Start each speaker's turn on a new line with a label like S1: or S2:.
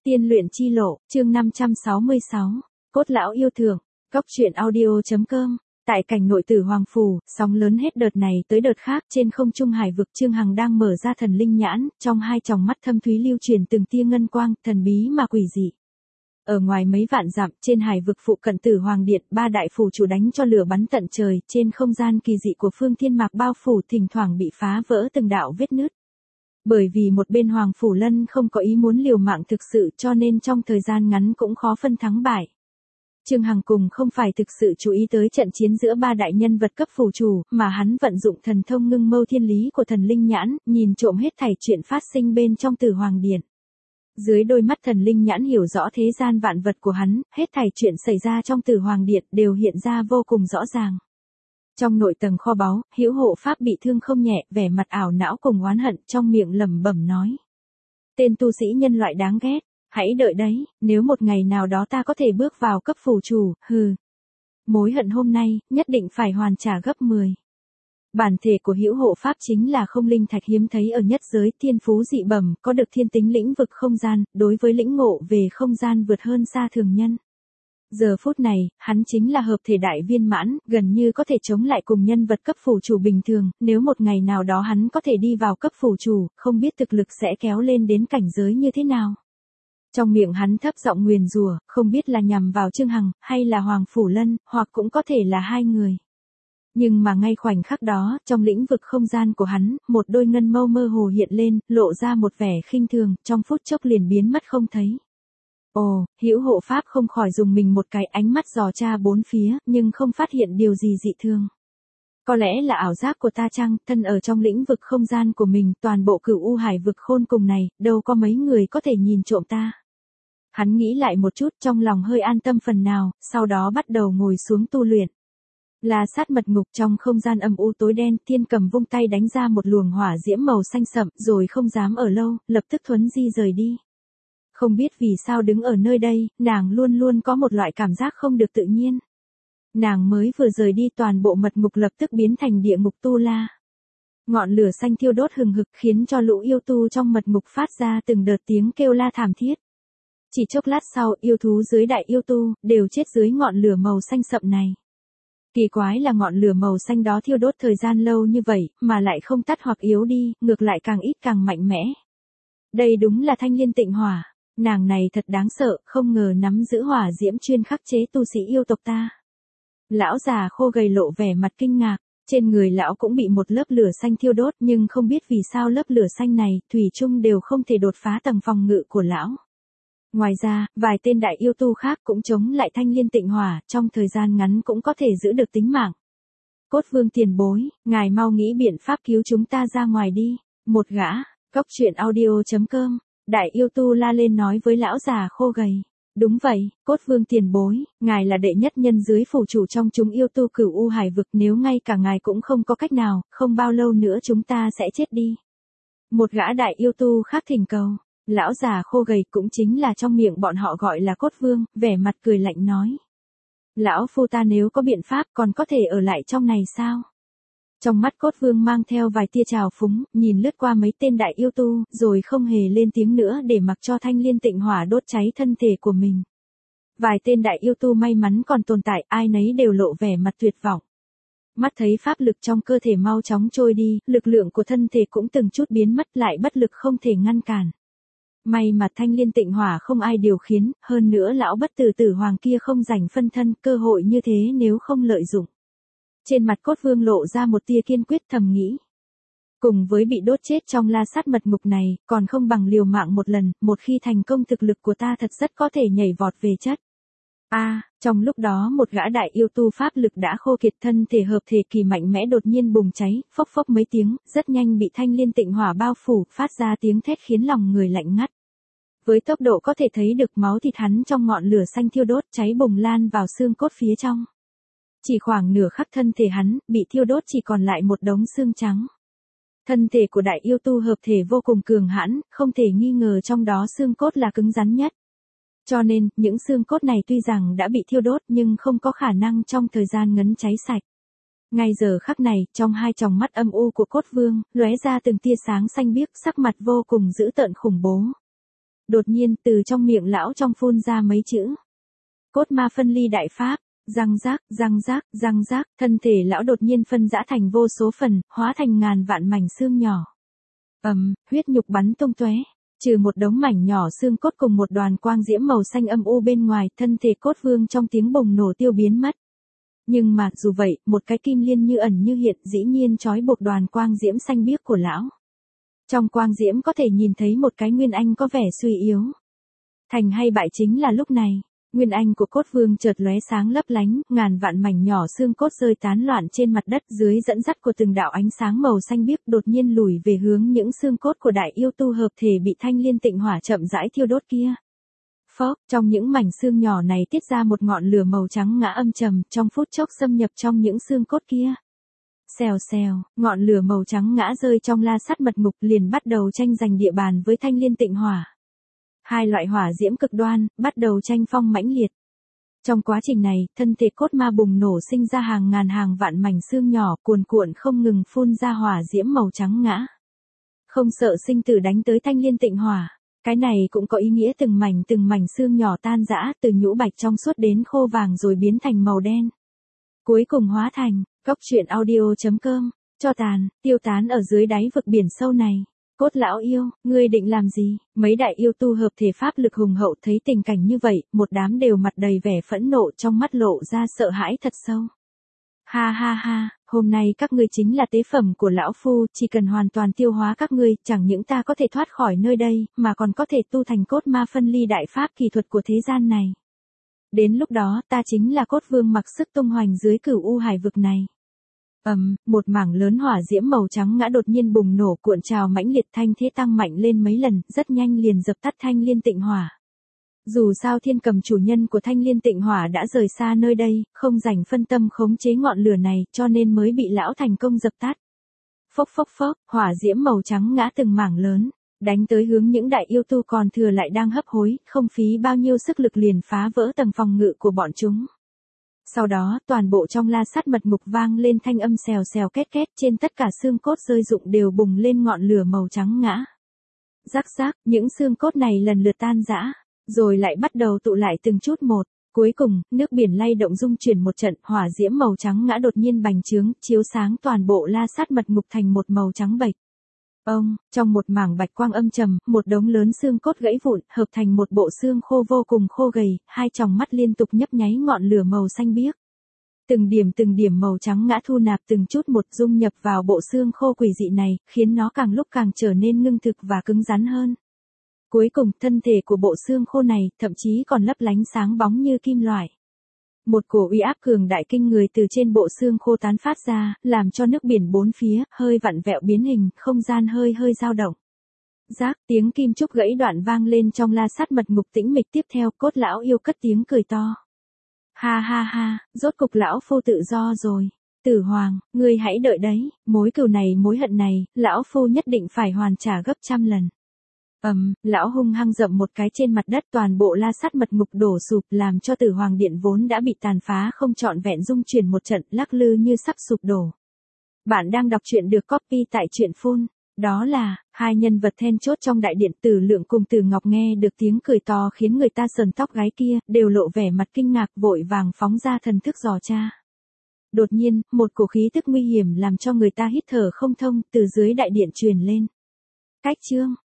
S1: Tiên luyện chi lộ, chương 566, cốt lão yêu thượng, Cóc truyện audio.com. Tại cảnh nội tử Hoàng Phủ, sóng lớn hết đợt này tới đợt khác trên không trung hải vực Trương Hằng đang mở ra thần linh nhãn, trong hai tròng mắt thâm thúy lưu truyền từng tia ngân quang, thần bí mà quỷ dị. Ở ngoài mấy vạn dặm, trên hải vực phụ cận tử Hoàng Điện, ba đại phủ chủ đánh cho lửa bắn tận trời, trên không gian kỳ dị của phương thiên mạc bao phủ thỉnh thoảng bị phá vỡ từng đạo vết nứt. Bởi vì một bên Hoàng Phủ Lân không có ý muốn liều mạng thực sự cho nên trong thời gian ngắn cũng khó phân thắng bại. Trương Hằng cùng không phải thực sự chú ý tới trận chiến giữa ba đại nhân vật cấp phủ chủ, mà hắn vận dụng thần thông ngưng mâu thiên lý của thần linh nhãn, nhìn trộm hết thảy chuyện phát sinh bên trong Tử Hoàng Điện. Dưới đôi mắt thần linh nhãn hiểu rõ thế gian vạn vật của hắn, hết thảy chuyện xảy ra trong Tử Hoàng Điện đều hiện ra vô cùng rõ ràng. Trong nội tầng kho báu, Hữu Hộ Pháp bị thương không nhẹ, vẻ mặt ảo não cùng oán hận, trong miệng lẩm bẩm nói: "Tên tu sĩ nhân loại đáng ghét, hãy đợi đấy, nếu một ngày nào đó ta có thể bước vào cấp phủ chủ, hừ. Mối hận hôm nay, nhất định phải hoàn trả gấp 10." Bản thể của Hữu Hộ Pháp chính là không linh thạch hiếm thấy ở nhất giới, thiên phú dị bẩm, có được thiên tính lĩnh vực không gian, đối với lĩnh ngộ về không gian vượt hơn xa thường nhân. Giờ phút này, hắn chính là hợp thể đại viên mãn, gần như có thể chống lại cùng nhân vật cấp phủ chủ bình thường, nếu một ngày nào đó hắn có thể đi vào cấp phủ chủ, không biết thực lực sẽ kéo lên đến cảnh giới như thế nào. Trong miệng hắn thấp giọng nguyền rủa, không biết là nhằm vào Trương Hằng, hay là Hoàng Phủ Lân, hoặc cũng có thể là hai người. Nhưng mà ngay khoảnh khắc đó, trong lĩnh vực không gian của hắn, một đôi ngân mâu mơ hồ hiện lên, lộ ra một vẻ khinh thường, trong phút chốc liền biến mất không thấy. Ồ, Hữu Hộ Pháp không khỏi dùng mình một cái, ánh mắt dò tra bốn phía, nhưng không phát hiện điều gì dị thường. Có lẽ là ảo giác của ta chăng, thân ở trong lĩnh vực không gian của mình, toàn bộ Cửu U Hải vực khôn cùng này, đâu có mấy người có thể nhìn trộm ta. Hắn nghĩ lại một chút, trong lòng hơi an tâm phần nào, sau đó bắt đầu ngồi xuống tu luyện. La Sát Mật Ngục, trong không gian âm u tối đen, Thiên Cầm vung tay đánh ra một luồng hỏa diễm màu xanh sậm, rồi không dám ở lâu, lập tức thuấn di rời đi. Không biết vì sao đứng ở nơi đây, nàng luôn luôn có một loại cảm giác không được tự nhiên. Nàng mới vừa rời đi, toàn bộ mật ngục lập tức biến thành địa ngục tu la. Ngọn lửa xanh thiêu đốt hừng hực khiến cho lũ yêu tu trong mật ngục phát ra từng đợt tiếng kêu la thảm thiết. Chỉ chốc lát sau, yêu thú dưới đại yêu tu đều chết dưới ngọn lửa màu xanh sậm này. Kỳ quái là ngọn lửa màu xanh đó thiêu đốt thời gian lâu như vậy, mà lại không tắt hoặc yếu đi, ngược lại càng ít càng mạnh mẽ. Đây đúng là Thanh Liên Tịnh Hỏa. Nàng này thật đáng sợ, không ngờ nắm giữ hỏa diễm chuyên khắc chế tu sĩ yêu tộc ta. Lão già khô gầy lộ vẻ mặt kinh ngạc, trên người lão cũng bị một lớp lửa xanh thiêu đốt, nhưng không biết vì sao lớp lửa xanh này, thủy chung đều không thể đột phá tầng phòng ngự của lão. Ngoài ra, vài tên đại yêu tu khác cũng chống lại Thanh Liên Tịnh Hỏa, trong thời gian ngắn cũng có thể giữ được tính mạng. Cốt Vương tiền bối, ngài mau nghĩ biện pháp cứu chúng ta ra ngoài đi. Một gã, Cóc truyện audio.com. Đại yêu tu la lên nói với lão già khô gầy. Đúng vậy, Cốt Vương tiền bối, ngài là đệ nhất nhân dưới phủ chủ trong chúng yêu tu Cửu U Hải vực, nếu ngay cả ngài cũng không có cách nào, không bao lâu nữa chúng ta sẽ chết đi. Một gã đại yêu tu khác thỉnh cầu. Lão già khô gầy cũng chính là trong miệng bọn họ gọi là Cốt Vương, vẻ mặt cười lạnh nói. Lão phu ta nếu có biện pháp còn có thể ở lại trong này sao? Trong mắt Cốt Vương mang theo vài tia trào phúng, nhìn lướt qua mấy tên đại yêu tu, rồi không hề lên tiếng nữa để mặc cho Thanh Liên Tịnh Hỏa đốt cháy thân thể của mình. Vài tên đại yêu tu may mắn còn tồn tại, ai nấy đều lộ vẻ mặt tuyệt vọng. Mắt thấy pháp lực trong cơ thể mau chóng trôi đi, lực lượng của thân thể cũng từng chút biến mất, lại bất lực không thể ngăn cản. May mà Thanh Liên Tịnh Hỏa không ai điều khiển, hơn nữa lão bất tử tử hoàng kia không rảnh phân thân, cơ hội như thế nếu không lợi dụng. Trên mặt Cốt Vương lộ ra một tia kiên quyết, thầm nghĩ. Cùng với bị đốt chết trong La Sát Mật Ngục này, còn không bằng liều mạng một lần, một khi thành công thực lực của ta thật rất có thể nhảy vọt về chất. Trong lúc đó một gã đại yêu tu pháp lực đã khô kiệt, thân thể hợp thể kỳ mạnh mẽ đột nhiên bùng cháy, phốc phốc mấy tiếng, rất nhanh bị Thanh Liên Tịnh Hỏa bao phủ, phát ra tiếng thét khiến lòng người lạnh ngắt. Với tốc độ có thể thấy được, máu thịt hắn trong ngọn lửa xanh thiêu đốt, cháy bùng lan vào xương cốt phía trong. Chỉ khoảng nửa khắc thân thể hắn, bị thiêu đốt chỉ còn lại một đống xương trắng. Thân thể của đại yêu tu hợp thể vô cùng cường hãn, không thể nghi ngờ trong đó xương cốt là cứng rắn nhất. Cho nên, những xương cốt này tuy rằng đã bị thiêu đốt nhưng không có khả năng trong thời gian ngắn cháy sạch. Ngay giờ khắc này, trong hai tròng mắt âm u của Cốt Vương, lóe ra từng tia sáng xanh biếc, sắc mặt vô cùng dữ tợn khủng bố. Đột nhiên, từ trong miệng lão trong phun ra mấy chữ. Cốt ma phân ly đại pháp, răng rác, răng rác, răng rác, thân thể lão đột nhiên phân rã thành vô số phần, hóa thành ngàn vạn mảnh xương nhỏ. Huyết nhục bắn tung tóe, trừ một đống mảnh nhỏ xương cốt cùng một đoàn quang diễm màu xanh âm u bên ngoài, thân thể cốt vương trong tiếng bùng nổ tiêu biến mất. Nhưng mà, dù vậy, một cái kim liên như ẩn như hiện dĩ nhiên trói buộc đoàn quang diễm xanh biếc của lão. Trong quang diễm có thể nhìn thấy một cái nguyên anh có vẻ suy yếu. Thành hay bại chính là lúc này, nguyên anh của cốt vương chợt lóe sáng lấp lánh, ngàn vạn mảnh nhỏ xương cốt rơi tán loạn trên mặt đất dưới dẫn dắt của từng đạo ánh sáng màu xanh biếc đột nhiên lùi về hướng những xương cốt của đại yêu tu hợp thể bị thanh liên tịnh hỏa chậm rãi thiêu đốt kia. Phốc, trong những mảnh xương nhỏ này tiết ra một ngọn lửa màu trắng ngã âm trầm, trong phút chốc xâm nhập trong những xương cốt kia. Xèo xèo, ngọn lửa màu trắng ngã rơi trong la sắt mật ngục liền bắt đầu tranh giành địa bàn với thanh liên tịnh hỏa. Hai loại hỏa diễm cực đoan, bắt đầu tranh phong mãnh liệt. Trong quá trình này, thân thể cốt ma bùng nổ sinh ra hàng ngàn hàng vạn mảnh xương nhỏ cuồn cuộn không ngừng phun ra hỏa diễm màu trắng ngã. Không sợ sinh tử đánh tới thanh liên tịnh hỏa. Cái này cũng có ý nghĩa từng mảnh xương nhỏ tan rã từ nhũ bạch trong suốt đến khô vàng rồi biến thành màu đen. Cuối cùng hóa thành, góc truyện audio.com, cho tàn, tiêu tán ở dưới đáy vực biển sâu này. Cốt lão yêu, ngươi định làm gì? Mấy đại yêu tu hợp thể pháp lực hùng hậu thấy tình cảnh như vậy, một đám đều mặt đầy vẻ phẫn nộ trong mắt lộ ra sợ hãi thật sâu. Ha ha ha, hôm nay các ngươi chính là tế phẩm của lão phu, chỉ cần hoàn toàn tiêu hóa các ngươi, chẳng những ta có thể thoát khỏi nơi đây, mà còn có thể tu thành cốt ma phân ly đại pháp kỳ thuật của thế gian này. Đến lúc đó, ta chính là cốt vương mặc sức tung hoành dưới cửu u hải vực này. Một mảng lớn hỏa diễm màu trắng ngã đột nhiên bùng nổ cuộn trào mãnh liệt thanh thế tăng mạnh lên mấy lần, rất nhanh liền dập tắt thanh liên tịnh hỏa. Dù sao thiên cầm chủ nhân của thanh liên tịnh hỏa đã rời xa nơi đây, không rảnh phân tâm khống chế ngọn lửa này, cho nên mới bị lão thành công dập tắt. Phốc phốc phốc, hỏa diễm màu trắng ngã từng mảng lớn, đánh tới hướng những đại yêu tu còn thừa lại đang hấp hối, không phí bao nhiêu sức lực liền phá vỡ tầng phòng ngự của bọn chúng. Sau đó, toàn bộ trong la sắt mật ngục vang lên thanh âm xèo xèo két két, trên tất cả xương cốt rơi rụng đều bùng lên ngọn lửa màu trắng ngã. Rắc rắc, những xương cốt này lần lượt tan rã, rồi lại bắt đầu tụ lại từng chút một. Cuối cùng, nước biển lay động rung chuyển một trận, hỏa diễm màu trắng ngã đột nhiên bành trướng, chiếu sáng toàn bộ la sắt mật ngục thành một màu trắng bệch. Trong một mảng bạch quang âm trầm, một đống lớn xương cốt gãy vụn, hợp thành một bộ xương khô vô cùng khô gầy, hai tròng mắt liên tục nhấp nháy ngọn lửa màu xanh biếc. Từng điểm màu trắng ngã thu nạp từng chút một dung nhập vào bộ xương khô quỷ dị này, khiến nó càng lúc càng trở nên ngưng thực và cứng rắn hơn. Cuối cùng, thân thể của bộ xương khô này, thậm chí còn lấp lánh sáng bóng như kim loại. Một cổ uy áp cường đại kinh người từ trên bộ xương khô tán phát ra, làm cho nước biển bốn phía, hơi vặn vẹo biến hình, không gian hơi dao động. Rác, tiếng kim trúc gãy đoạn vang lên trong la sắt mật ngục tĩnh mịch tiếp theo, cốt lão yêu cất tiếng cười to. Ha ha ha, rốt cục lão phu tự do rồi. Tử Hoàng, ngươi hãy đợi đấy, mối cừu này mối hận này, lão phu nhất định phải hoàn trả gấp trăm lần. Lão hung hăng dậm một cái trên mặt đất, toàn bộ la sắt mật ngục đổ sụp, làm cho Tử Hoàng điện vốn đã bị tàn phá không trọn vẹn rung chuyển một trận, lắc lư như sắp sụp đổ. Bạn đang đọc truyện được copy tại truyện phun. Đó là, hai nhân vật then chốt trong đại điện, Tử Lượng cùng Tử Ngọc nghe được tiếng cười to khiến người ta sờn tóc gáy kia, đều lộ vẻ mặt kinh ngạc vội vàng phóng ra thần thức dò tra. Đột nhiên, một cổ khí tức nguy hiểm làm cho người ta hít thở không thông, từ dưới đại điện truyền lên. Cách chương.